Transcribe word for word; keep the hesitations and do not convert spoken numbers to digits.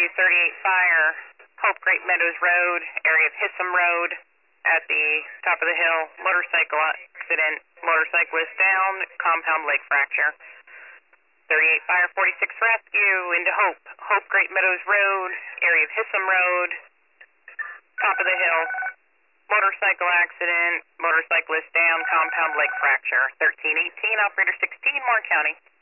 two thirty-eight Fire, Hope Great Meadows Road, area of Hissam Road, at the top of the hill, motorcycle accident, motorcyclist down, compound leg fracture. thirty-eight Fire, forty-six Rescue, into Hope, Hope Great Meadows Road, area of Hissam Road, top of the hill, motorcycle accident, motorcyclist down, compound leg fracture. thirteen eighteen, operator sixteen, Warren County.